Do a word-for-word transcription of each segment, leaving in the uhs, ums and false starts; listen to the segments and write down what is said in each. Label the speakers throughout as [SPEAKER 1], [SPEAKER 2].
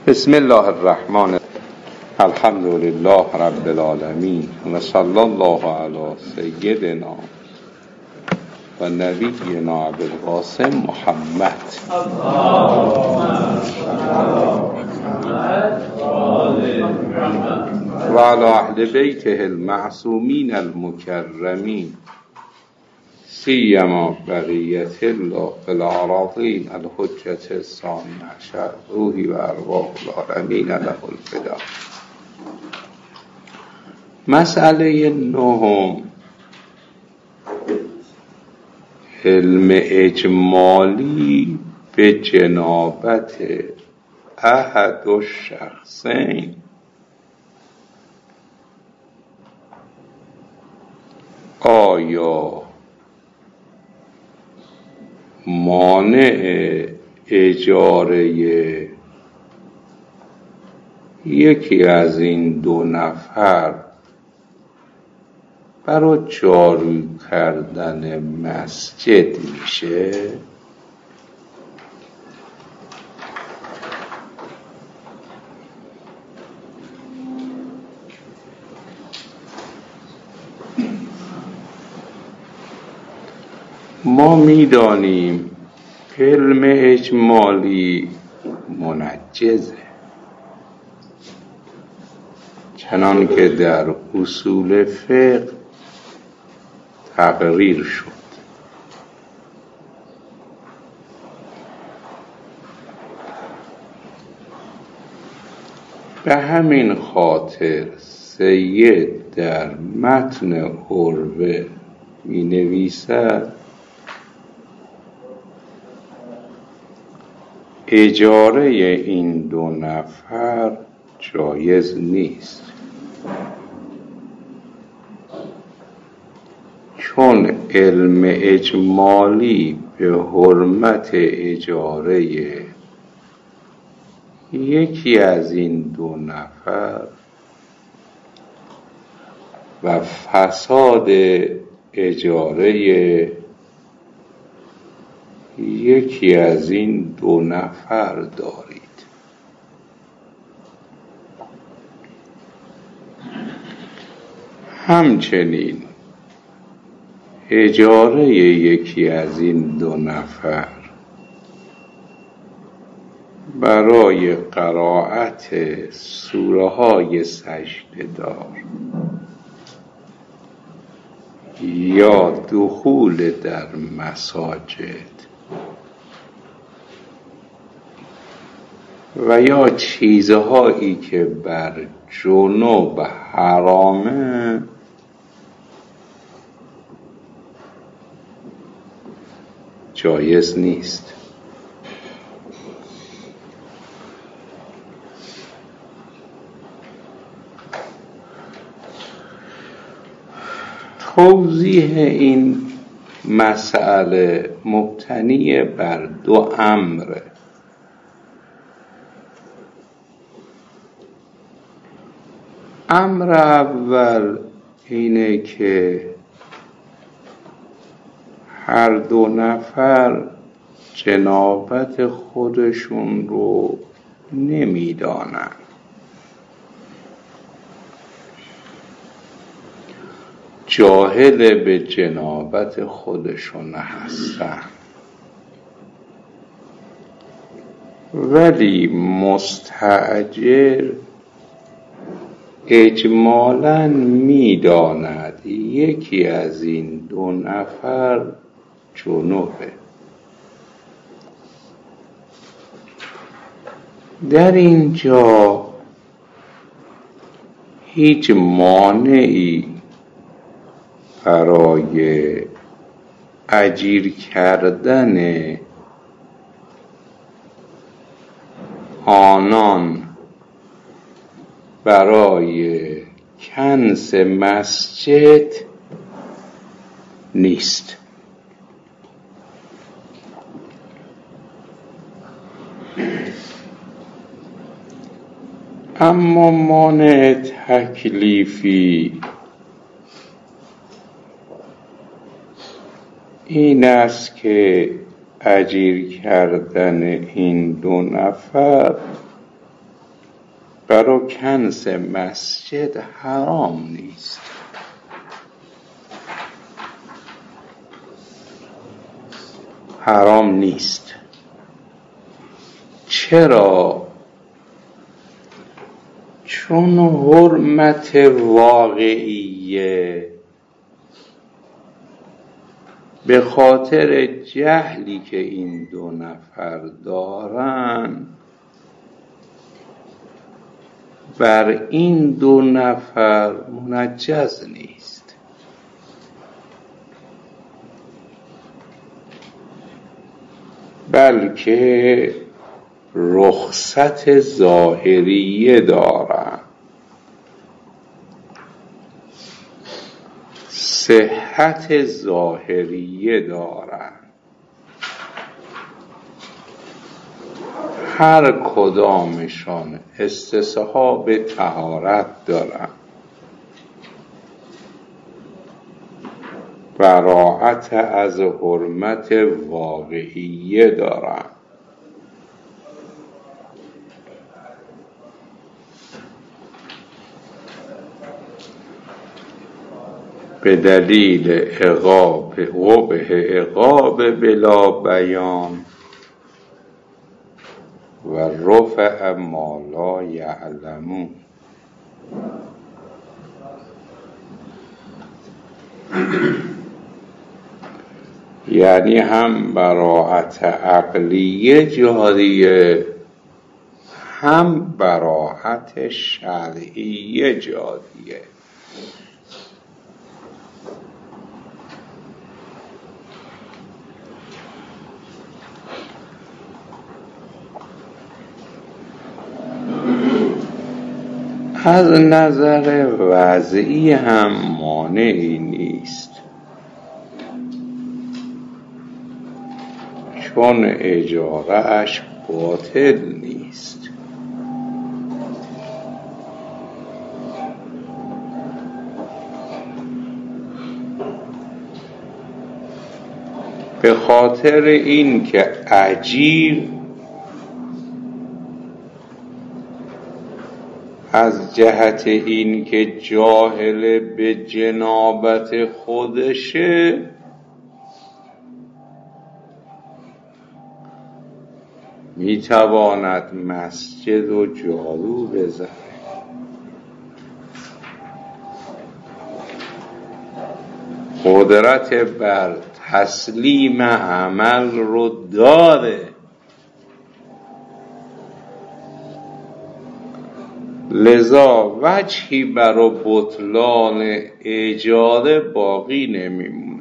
[SPEAKER 1] بسم الله الرحمن الرحیم. الحمد لله رب العالمین و صلی الله علی سیدنا و نبینا ابوالقاسم محمد و علی اهل بیته المعصومین المکرمین سیما بقیت الله فی الأراضین الحجة الثانی عشر روحی و ارواح العالمین له الفدا. مسئله نهم، علم اجمالی به جنابت احد الشخصین آیا مانع اجاره یکی از این دو نفر برای جارو کردن مسجد میشه؟ ما میدانیم علم اجمالی منجزه، چنان که در اصول فقه تقریر شد. به همین خاطر سید در متن عروه می نویسد اجاره این دو نفر جایز نیست، چون علم اجمالی به حرمت اجاره یکی از این دو نفر و فساد اجاره یکی از این دو نفر دارید. همچنین اجاره یکی از این دو نفر برای قرائت سوره های سجده‌دار یا دخول در مساجد و یا چیزهایی که بر جنوب حرامه جایز نیست. توضیح این مسئله مبتنی بر دو امر. امر اول اینه که هر دو نفر جنابت خودشون رو نمیدانن، جاهل به جنابت خودشون هستن، ولی مستأجر اجمالاً میداند یکی از این دو نفر جنوبه. در اینجا هیچ مانعی برای اجیر کردن آنان برای کنس مسجد نیست. اما مانع تکلیفی این است که اجیر کردن این دو نفر سفر و کنس مسجد حرام نیست. حرام نیست. چرا؟ چون حرمت واقعیه به خاطر جهلی که این دو نفر دارن بر این دو نفر منجز نیست. بلکه رخصت ظاهریه دارن، صحت ظاهریه دارن. هر کدامشان استصحاب طهارت دارن، براءت از حرمت واقعیه دارن. به دلیل عقاب قبح عقاب بلا بیان و رفع ما لا یعلمون. یعنی هم براءت عقلیه جاریه، هم براءت شرعیه جاریه. از نظر وضعی هم مانعی نیست، چون اجاره اش باطل نیست. به خاطر این که اجیر از جهت این که جاهل به جنابت خودشه میتواند مسجد و جارو بزنه، قدرت بر تسلیم عمل رو داره، لذا وجهی برای بطلان اجاره باقی نمیمونه.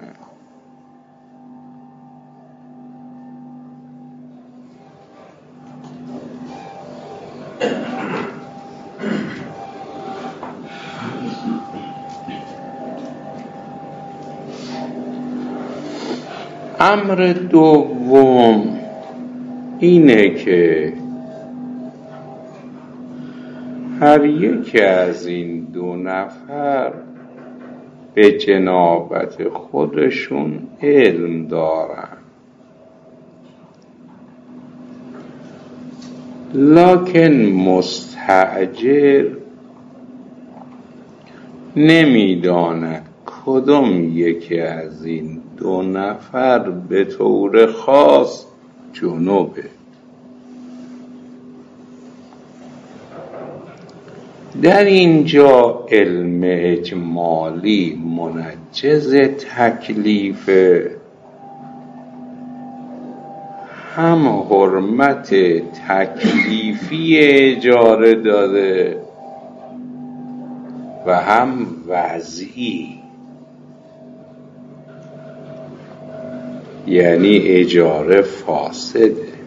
[SPEAKER 1] امر دوم اینه که هر یک از این دو نفر به جنابت خودشون علم دارن، لکن مستأجر نمیداند کدام یکی از این دو نفر به طور خاص جنوبه. در اینجا علم اجمالی منجز تکلیفه، هم حرمت تکلیفی اجاره داره و هم وضعی، یعنی اجاره فاسده.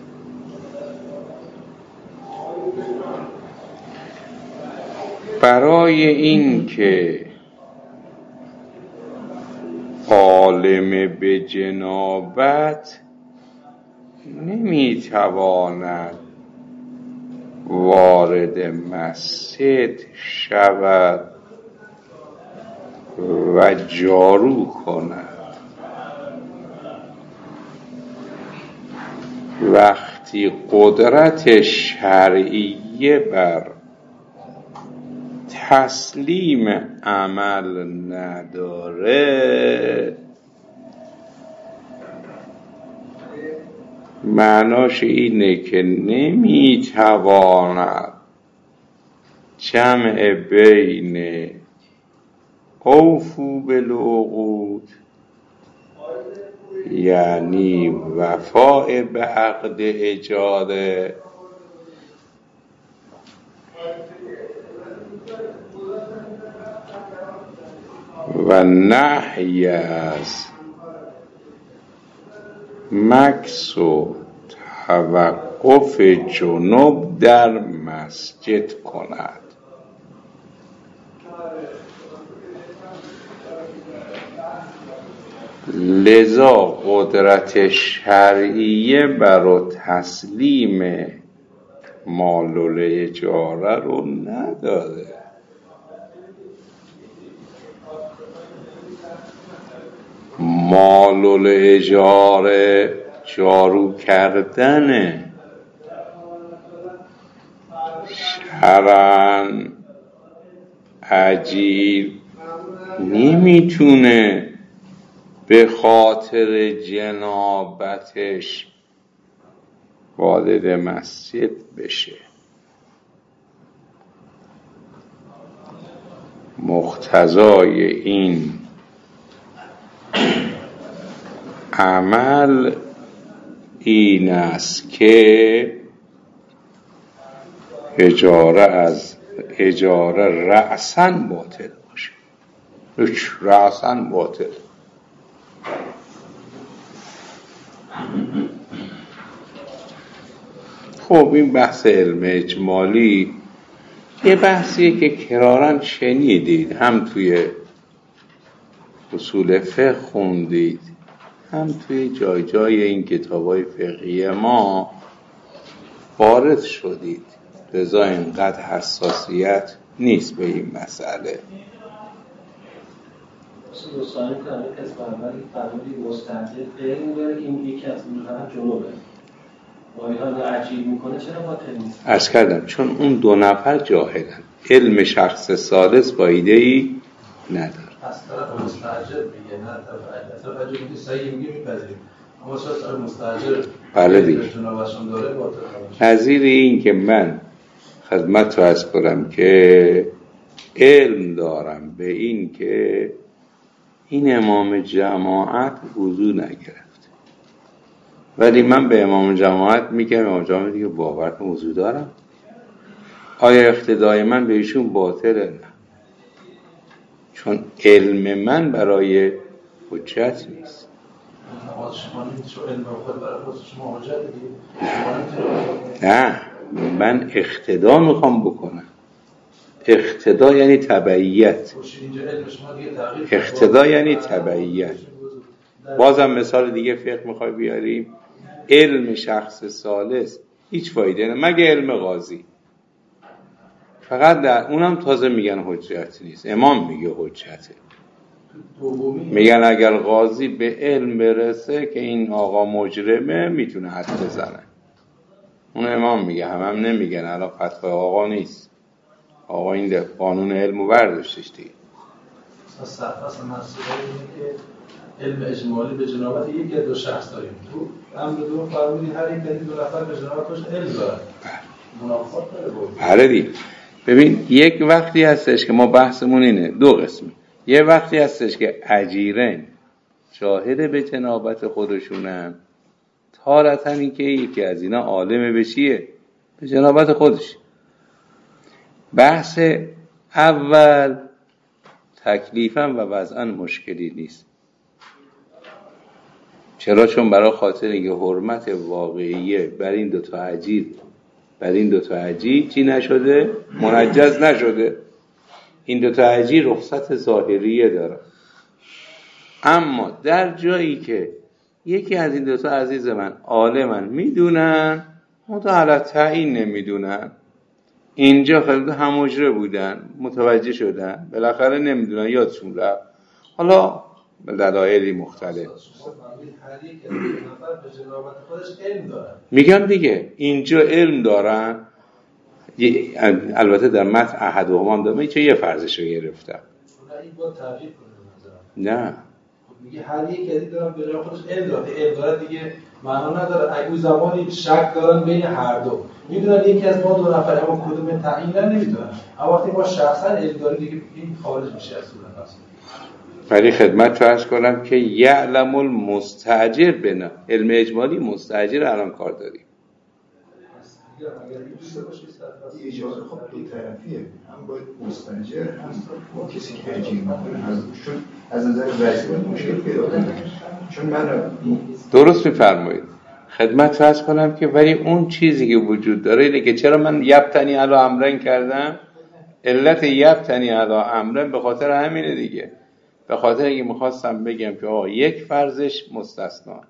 [SPEAKER 1] برای این که عالم به جنابت نمیتواند وارد مسجد شود و جارو کند، وقتی قدرت شرعیه بر تسلیم عمل نداره معناش اینه که نمیتواند جمع بین اوفو بالعقود یعنی وفاء به عقد اجاره و نهی از مکث و توقف جنوب در مسجد کند. لذا قدرت شرعیه برای تسلیم مال الاجاره رو نداره. مال الاجاره جارو کردنه، شرعاً اجیر نمیتونه به خاطر جنابتش وارد مسجد بشه. مقتضای این عمل این است که اجاره از اجاره رأساً باطل باشه. رأساً باطل. خب این بحث علم اجمالی یه بحثیه که کراراً شنیدید، هم توی اصول فقه خوندید، هم توی جای جای این کتابای فقهی ما وارد شدید. لذا اینقدر حساسیت نیست به این مسئله.
[SPEAKER 2] دوستانی که همه کس برمالی فرمودی مستعجل غیر میبره که این یکی از میزنه جنوبه و اینها رو عجیب میکنه، چرا باطل نیست؟
[SPEAKER 1] عرض کردم چون اون دو نفر جاهلن، علم شخص ثالث فایده ای نداره.
[SPEAKER 3] از طرف مستعجل میگه نه طرف عجیب میگه صحیح میگه میپذیریم، اما شاید طرف مستعجل
[SPEAKER 1] بله دیگه
[SPEAKER 3] جنوبشون داره باطل نمیشه.
[SPEAKER 1] نظیر این که من خدمت رو عرض کنم که علم دارم به این که این امام جماعت وضو نگرفت، ولی من به امام جماعت میگم امام جماعت دیگه باور کن وضو دارم، آیا اقتدای من به ایشون باطله؟ نه، چون علم من برای حجت نیست. نه، من اقتدا میخوام بکنم. اقتدا یعنی تبعیت. اقتدا یعنی تبعیت. بازم مثال دیگه فقه میخوای بیاریم، علم شخص ثالث هیچ فایده نه مگه علم قاضی، فقط در اونم تازه میگن حجت نیست، امام میگه حجته. میگن اگر قاضی به علم برسه که این آقا مجرمه میتونه حد بزنه، اون امام میگه، هم هم نمیگن. الان فتوای آقا نیست، آقا این قانون علمو برداشتش دیگه.
[SPEAKER 3] اصلا اصلا مسئله اینه که علم اجمالی به جنابت یک یا دو شخص داریم، تو امر دو فرمودی هر یک دو نفر به جنابتش علم داره، منافات داره بود.
[SPEAKER 1] بله دیگه. ببین یک وقتی هستش که ما بحثمون اینه، دو قسمه. یه وقتی هستش که اجیرن شاهد به جنابت خودشونن، تارتن این که یکی از اینا عالمه به چیه؟ به جنابت خودش. بحث اول تکلیفاً و وضعاً مشکلی نیست. چرا؟ چون برای خاطر اینکه حرمت واقعیه بر این دوتا اجیر بر این دوتا اجیر چی نشده؟ منجز نشده. این دوتا اجیر رخصت ظاهریه داره. اما در جایی که یکی از این دوتا عزیز من عالمن میدونن، متعلق تعیین نمیدونن، اینجا خیلی هموجره بودن متوجه شدن، بالاخره نمیدونن یادشون رفت، حالا به دلایلی مختلف میگن دیگه اینجا علم دارن، البته در متن احدهما هم دارم، چه یه فرضش رو گرفتم.
[SPEAKER 3] این با تغییر کنه
[SPEAKER 1] نه
[SPEAKER 3] میگه هر یک یعنی دارن به جای خودش علم داره، علم داره دیگه معنا نداره. اگه زمانی شک دارن بین هر دو، میدونن یکی از ما دو نفر اما کدوم تعیین نمیدونن، اما وقتی ما شخصا علم داریم دیگه این خارج میشه از صورت اصل.
[SPEAKER 1] ولی خدمت عرض کنم که یعلم المستاجر بنا علم اجمالی مستاجر الان کار داریم.
[SPEAKER 4] اجازه خب دو طرفیه، هم باید مستاجر هم با کسی که اجیر میکنه، چون از نظر وضعی باید مشکل پیدا کنه. چون من
[SPEAKER 1] درست میفرمایید. خدمت عرض کنم که ولی اون چیزی که وجود داره اینه که چرا من یبتنی علی امرن کردم، علت یبتنی علی امرن به خاطر همینه دیگه، به خاطر اینکه میخواستم بگم که آقا یک فرضش مستثنا،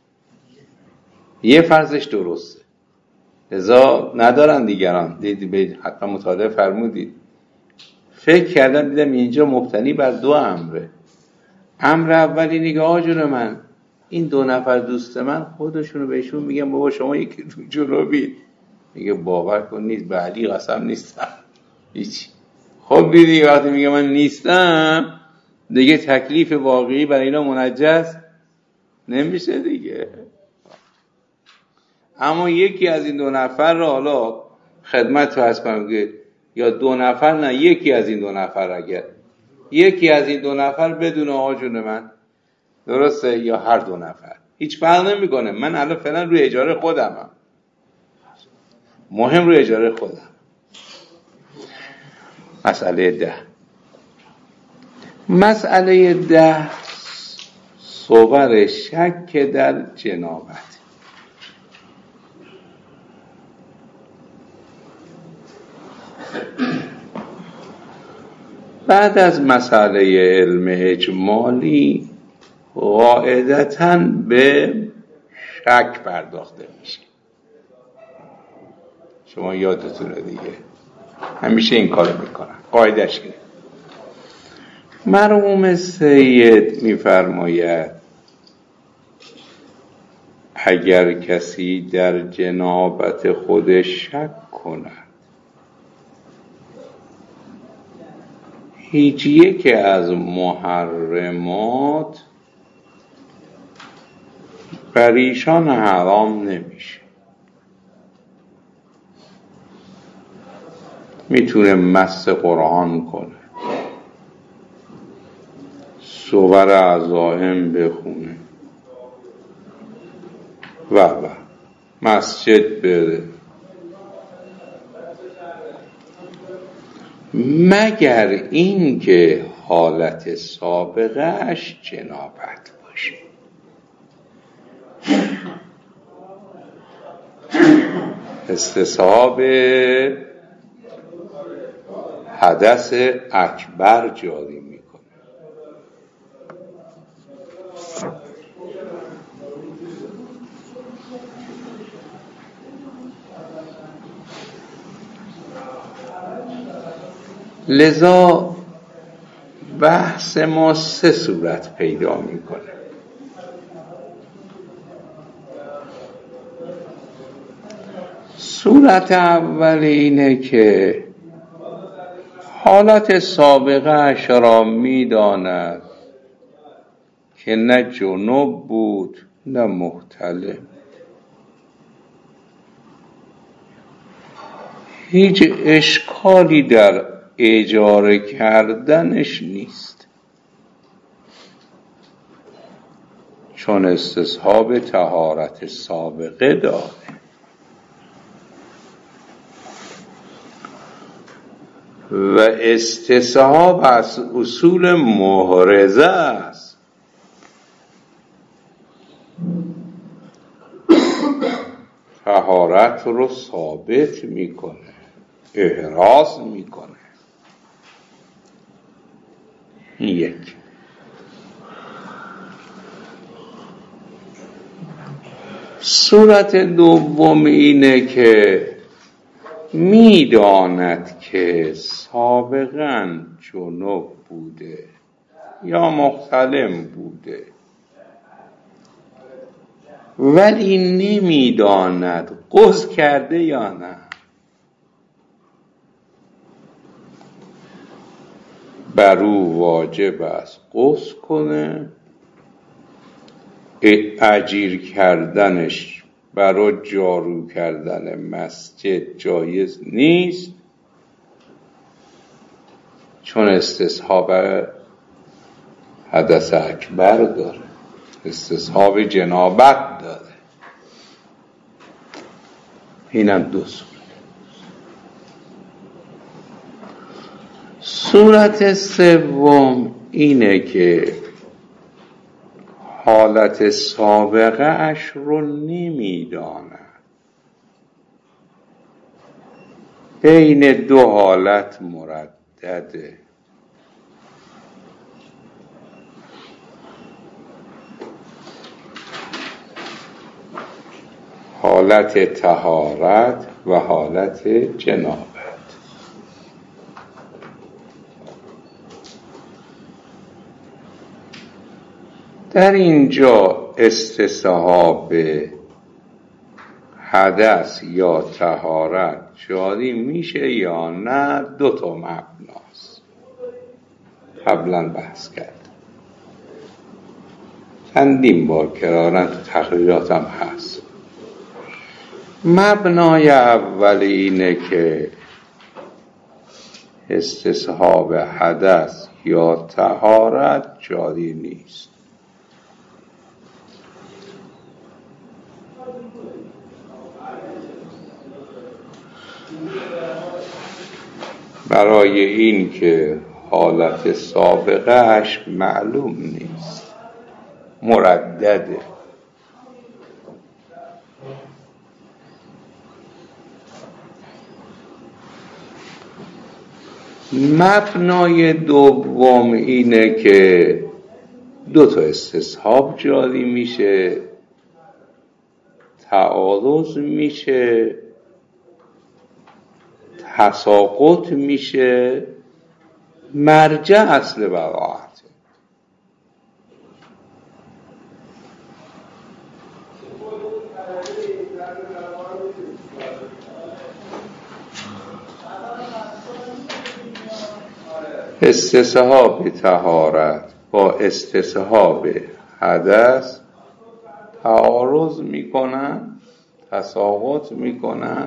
[SPEAKER 1] یه فرضش درسته، لذا ندارن دیگران. دیدی حتما مطالعه فرمودید، فکر کردم دیدم اینجا مبتنی بر دو امره. امر اول اینه که آجون من این دو نفر دوست من خودشونو بهشون میگم بابا شما یکی تو جنوبی، میگه باور کن نیست، به علی قسم نیستم هیچ. خب دیدی وقتی میگه من نیستم دیگه تکلیف واقعی برای اینا منجز نمیشه دیگه. اما یکی از این دو نفر رو حالا خدمت رو هست کنم که یا دو نفر نه یکی از این دو نفر، اگر یکی از این دو نفر بدون آجون من درسته یا هر دو نفر هیچ فرق نمیکنه. من الان فعلا روی اجاره خودمم، مهم روی اجاره خودم. مسئله ده مسئله ده صور شک در جنابت. بعد از مسئله علم اجمالی قاعدتاً به شک پرداخته میشه. شما یادتونه دیگه همیشه این کارو میکنن، قاعدش اینه. مرحوم سید میفرماید اگر کسی در جنابت خود شک کند، هیچ یک از محرمات بر ایشان حرام نمیشه. میتونه مس قرآن کنه، صور عزائم بخونه و و مسجد بره، مگر این که حالت سابقهش جنابت باشه. استصحاب حدث اکبر جاری میکنه. لذا بحث ما سه صورت پیدا میکنه. صورت اول اینه که حالت سابقه اش را میداند که نه جنوب بود نه محتلم، هیچ اشکالی در اجاره کردنش نیست، چون استصحاب طهارت سابقه داره. و استصحاب از اصول محرزه است. طهارت رو ثابت میکنه، احراز میکنه. یک. صورت دوم اینه که میداند که سابقاً جنوب بوده یا محتلم بوده، ولی نمیداند غسل کرده یا نه. بر او واجب است غسل کنه، اجیر کردنش برای جارو کردن مسجد جایز نیست، چون استصحاب حدث اکبر داره، استصحاب جنابت داره. اینم دو صورت. صورت سوم اینه که حالت سابقه اش رو نمیدانه، بین دو حالت مردده. حالت طهارت و حالت جنابت. در اینجا استصحاب حدث یا طهارت جاری میشه یا نه؟ دو تا مبناست، قبلا بحث کردم، چندین بار کرارن تو تقریراتم هست. مبنای اول اینه که استصحاب حدث یا طهارت جاری نیست. برای این که حالت سابقه اش معلوم نیست، مردده. مبنای دوم اینه که دو تا استصحاب جاری میشه، تعارض میشه، تساقط میشه، مرجع اصل براعته. استصحاب طهارت با استصحاب حدث تعارض میکنن، تساقط میکنن،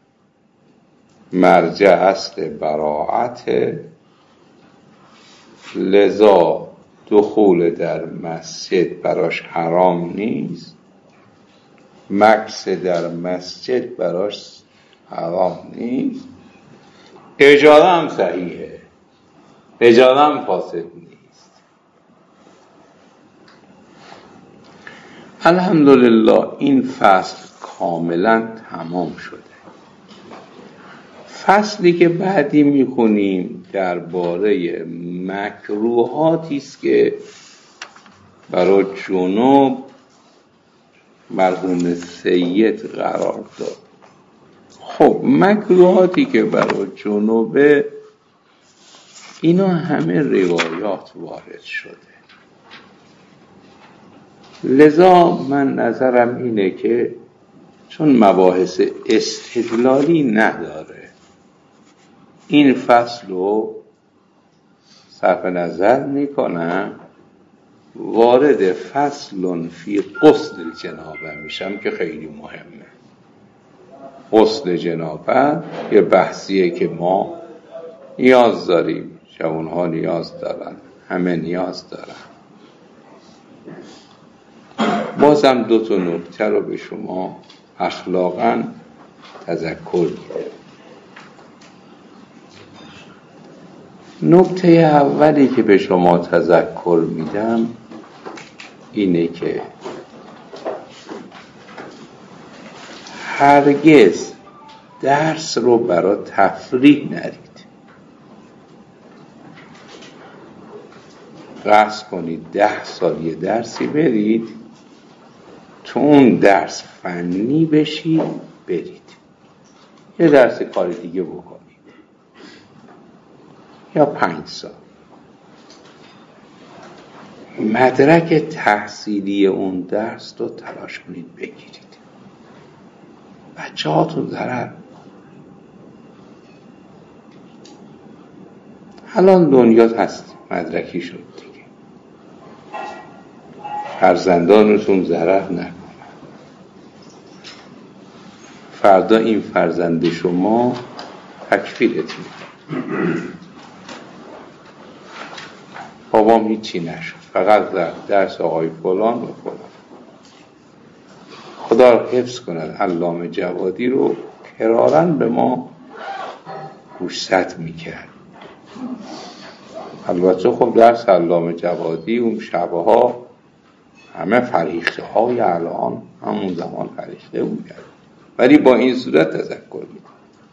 [SPEAKER 1] مرجع اصل براعت، لذا دخول در مسجد براش حرام نیست، مکث در مسجد براش حرام نیست، اجاره هم صحیحه، اجاره هم فاسد نیست. الحمدلله این فصل کاملا تمام شده. فصلی که بعدی میخونیم درباره مکروهاتی است که برای جنوب مرحوم سید قرار داد. خب مکروهاتی که برای جنوبه، اینا همه روایات وارد شده، لذا من نظرم اینه که چون مباحث استدلالی نداره، این فصل رو صرف نظر میکنم، وارد فصل فی غسل الجنابه میشم که خیلی مهمه. غسل جنابه یه بحثیه که ما نیاز داریم، جوانها نیاز دارن، همه نیاز دارن. بازم دو تا نکته رو به شما اخلاقاً تذکر میده. نکته اولی که به شما تذکر میدم اینه که هرگز درس رو برای تفریح نرید. قصد کنید ده سال یه درسی برید، تو اون درس فنی بشید، برید یه درس کار دیگه بکنید، یا پنج سال مدرک تحصیلی اون درس رو تلاش کنید بگیرید. بچه هاتون ضرر، الان دنیا هست مدرکی شد دیگه، فرزندانتون ضرر نکنن، فردا این فرزند شما تکفیرت میکنه. بابام هیچی نشد، فقط درس آقای فلان و فلان. خدا حفظ کند علامه جوادی رو کرارن به ما گوشزد میکرد. البته خب درس علامه جوادی اون شبها همه فریخته های الان همون زمان فریخته بودن، ولی با این صورت تذکر میکنه.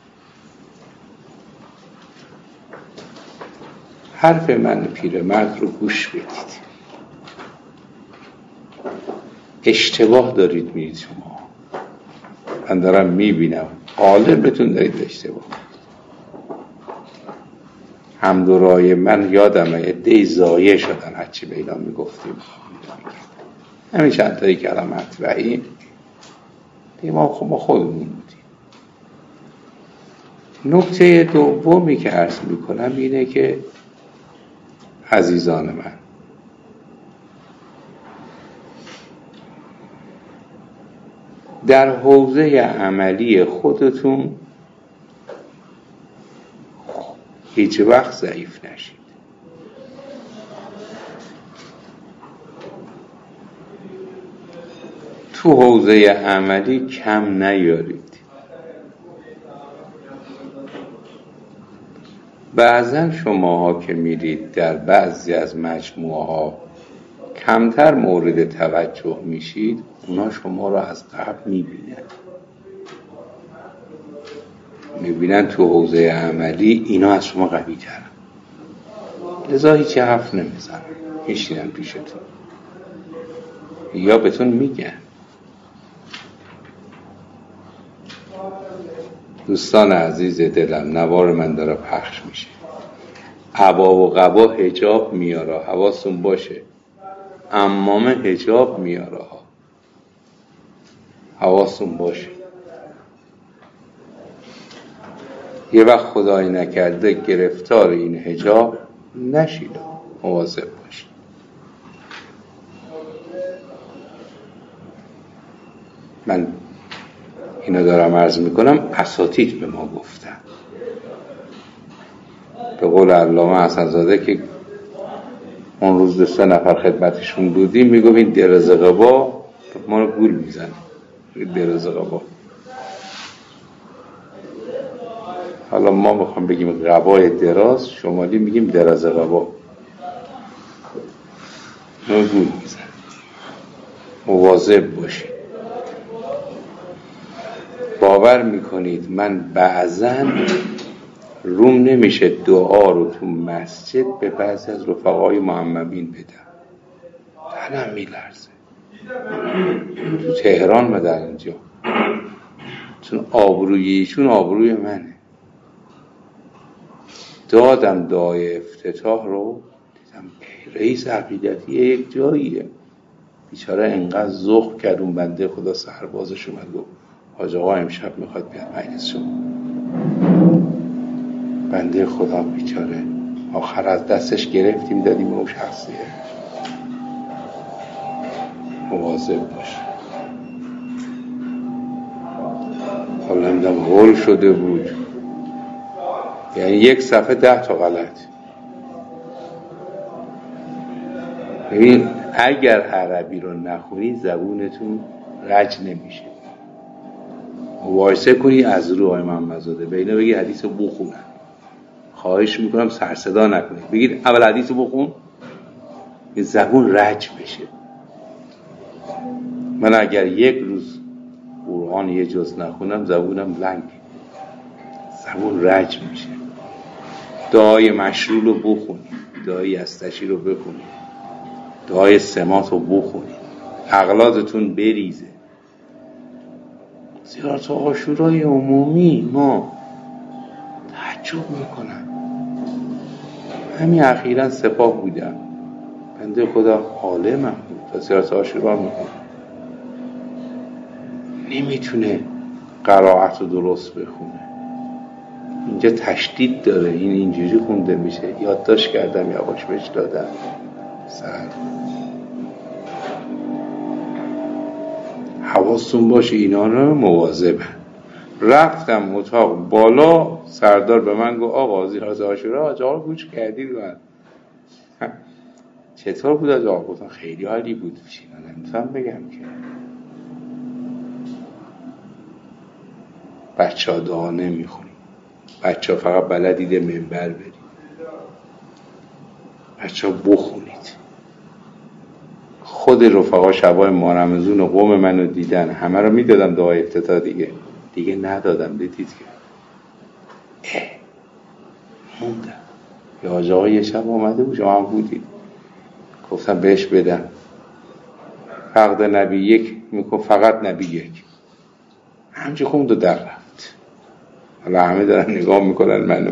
[SPEAKER 1] حرف من پیرمرد رو گوش بدید، اشتباه دارید میرید شما. من دارم میبینم غالبتون دارید اشتباه. همدورای من یادمه عده‌ای ضایع شدن هرچی به اینا میگفتیم، همین چند تایی کلام مطرحی دیگه ما خب ما خودمون بودیم. نکته دومی که عرض میکنم اینه که عزیزان من، در حوزه عملی خودتون هیچ وقت ضعیف نشید. تو حوزه عملی کم نیارید. بعضا شماها که میرید در بعضی از مجموعه ها کمتر مورد توجه میشید، اونا شما رو از قبل میبینن میبینن تو حوزه عملی اینا از شما قوی ترن، لذا هیچی حرف نمیزنن، میشینن پیشتون یا بهتون میگن. دوستان عزیز دلم، نوار من داره پخش میشه، عبا و قبا حجاب میاره، حواستون باشه، عمامه حجاب میاره، حواستون باشه. یه وقت خدای نکرده گرفتار این حجاب نشید، مواظب باشید. من اینو دارم عرض میکنم، اساتید به ما گفتن. به قول علامه حسن‌زاده که اون روز دو سه نفر خدمتشون بودیم، میگم این درز قبا ما رو گول میزنه. درز قبا، حالا ما میخوام بگیم قبای دراز، شمالی میگیم درز قبا، ما رو گول میزنه. مواظب باشید. باور میکنید من بعضن روم نمیشه دعا رو تو مسجد به بعضی از رفقای معممین بدم، تنم میلرزه. تو تهران و در اینجا، چون آبرویشون آبروی منه. دادم دعای افتتاح رو، دیدم رئیس عقیدتی یک جاییه بیچاره انقدر ذوق کرد اون بنده خدا، سربازش اومد گفت حاج آقا امشب میخواد بیاد مجلس شما. بنده خدا بیچاره آخر از دستش گرفتیم دادیم به اون شخصیه. مواظب باش. حالا نمیدم هول شده بود، یعنی یک صفحه ده تا غلط. ببین اگر عربی رو نخونی زبونتون رج نمیشه. مواعظه کنی از رو آقای محمدزاده به اینا بگی حدیث رو بخونن. خواهش میکنم سر صدا نکنید، بگید اول حدیث رو بخون، یه زبون رج بشه. من اگر یک روز قرآن یه جز نخونم زبونم لنگ، زبون رج میشه. دعای مشروع رو بخونید، دعای استشی رو بخونید، دعای سمات رو بخونید، اغلاظتون بریزه. زیارت عاشورای عمومی ما تعجب میکنن. همین اخیراً سپاه بودم، بنده خدا عالمم بود و زیارت عاشورا میکنه، نمیتونه قرائت رو درست بخونه. اینجا تشدید داره، این اینجوری خونده میشه. یادداشت کردم یواش بهش دادم. سر حواستون باشه اینا رو مواظبن. رفتم اتاق بالا، سردار به من گفت آقا زیر از عاشورا آج آقا گوش کردید؟ من چطور بود آج آقا؟ گفتم خیلی عالی بود. چینا نمیتونم بگم که بچه ها دعا نمیخونی، بچه ها فقط بلدیده منبر برید، بچه ها بخونید. خود رفقا شبای مارمزون و قوم منو دیدن، همه رو میدادم دعای افتتاح، دیگه دیگه ندادم. دیدید که اه موندم. یه آج آقا یه شب آمده بود، شما هم بودید، گفتم بهش بدم فقد نبی یک میکن، فقط نبی یک. همچه خوند و در رفت. حالا همه دارن نگاه میکنن منو.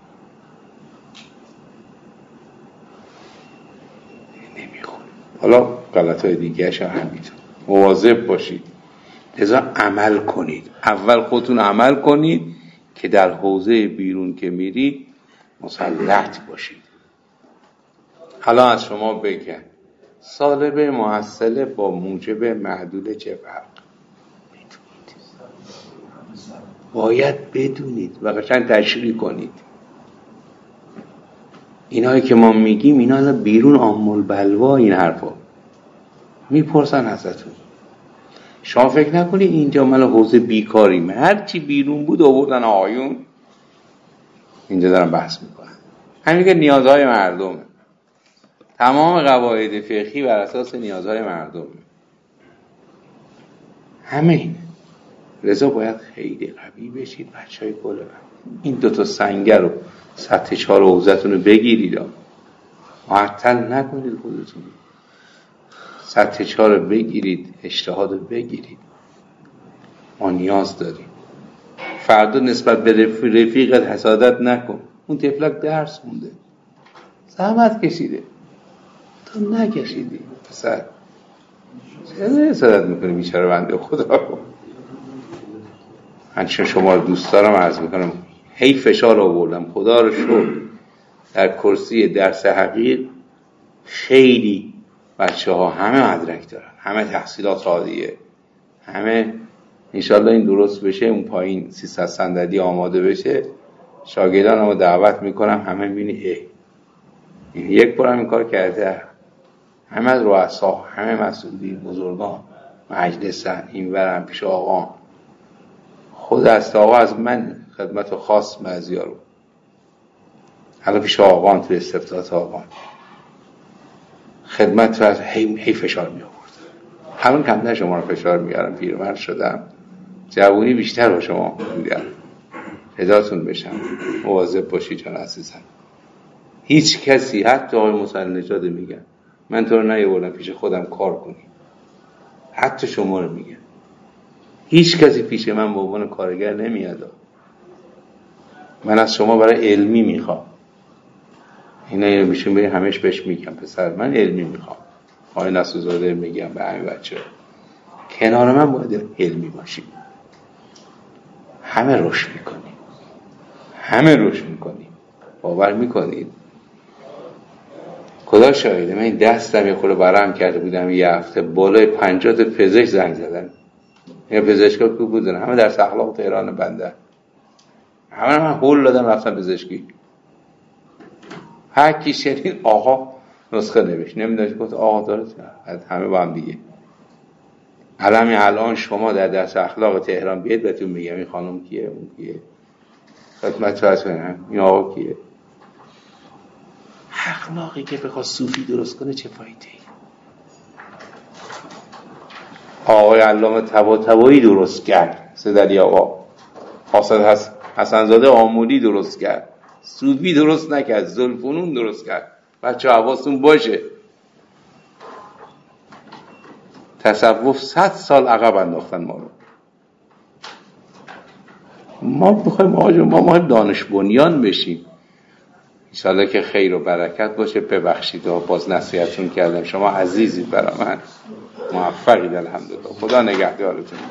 [SPEAKER 1] نمیخون. حالا غلط های دیگه شا همینطور. مواظب باشید. لذا عمل کنید. اول خودتون عمل کنید که در حوزه بیرون که میرید مسلط باشید. حالا از شما بگم سالبه محصله با موجب معدود چه فرق؟ باید بدونید و قشنگ تشریح کنید. اینایی که ما میگیم اینا بیرون آمول بلوا، این حرفا میپرسن ازتون. شما فکر نکنید اینجا مال حوزه بیکاریم. هرچی بیرون بود آوردن آقایون اینجا دارن بحث میکنن. همین که نیازهای مردمه. تمام قواعد فقهی بر اساس نیازهای مردمه. همین. لذا باید خیلی قوی بشید بچهای گل من. این دوتا سنگر رو سطح چهار حوزتون رو بگیرید، معطل نکنید خودتون. سطح چهار رو بگیرید، اجتهاد رو بگیرید. ما نیاز داریم. فردا نسبت به رفیقت حسادت نکن. اون تفلک درس مونده، زحمت کشیده، تو نکشیدی. پسر چرا حسادت میکنی بیچاره بنده خدا رو؟ من چون شما رو دوست دارم عرض میکنم هی فشار آوردم. خدا رو شکر در کرسی درس حقیق خیلی بچه ها همه مدرک دارن، همه تحصیلات عالیه، همه انشالله این درست بشه، اون پایین سیصد صندلی آماده بشه، شاگردان رو دعوت میکنم همه بینی اه این یک بار هم این کار کرده. همه از رؤسا، همه مسئولین، بزرگان مجلسن، این ورم پیش آقا. خود است آقا از من خدمت خاص بعضیا رو حالا پیش آقان تو استفتاحات آقان خدمت رو از هی, هی فشار می آورد. همون کمتر شما رو فشار میارم، پیرمرد شدم، جوونی بیشتر با شما میدم. هداتون بشم، مواظب باشی جان عزیزم. هیچ کسی حتی آقای مسلم نژاد میگن من تو رو نیاوردم پیش خودم کار کنی، حتی شما رو میگن هیچ کسی پیش من به عنوان کارگر نمیاد. من از شما برای علمی میخوام. اینا میشون به همش بهش میگم پسر من علمی میخوام. آقای نصرزاده میگم به همین بچه کنار من باید علمی باشی. همه رشد میکنیم، همه رشد میکنیم. باور میکنید؟ خدا شاهده من این دستم یه خورده برهم کرده بودم یه هفته بالای پنجاه تا پزشک زنگ زدن. یا پزشکا کو بودن همه در اخلاق تهران بنده، همه من هول دادم رفتم پزشکی. هر کی شنید آقا نسخه نوشت نمیدونست گفت آقا داره همه با هم دیگه. الان الان شما در درس اخلاق تهران بیاید بهتون میگم این خانم کیه اون کیه خدمت فرض کنم این آقا کیه. اخلاقی که بخواد صوفی درست کنه چه فایده ای؟ آقای علامه طباطبایی درست کرد، سیدعلی آقا حاسد حسن زاده آمولی درست کرد، صوفی درست نکرد، ذوالفنون درست کرد. بچه حواستون باشه تصوف صد سال عقب انداختن ما رو. ما بخوایم آجا ما ما دانش بنیان بشیم. انشالله که خیر و برکت باشه. ببخشید و باز نصیحتون کردم. شما عزیزید برای من، موفقید الحمدلله. خدا نگهدارتون.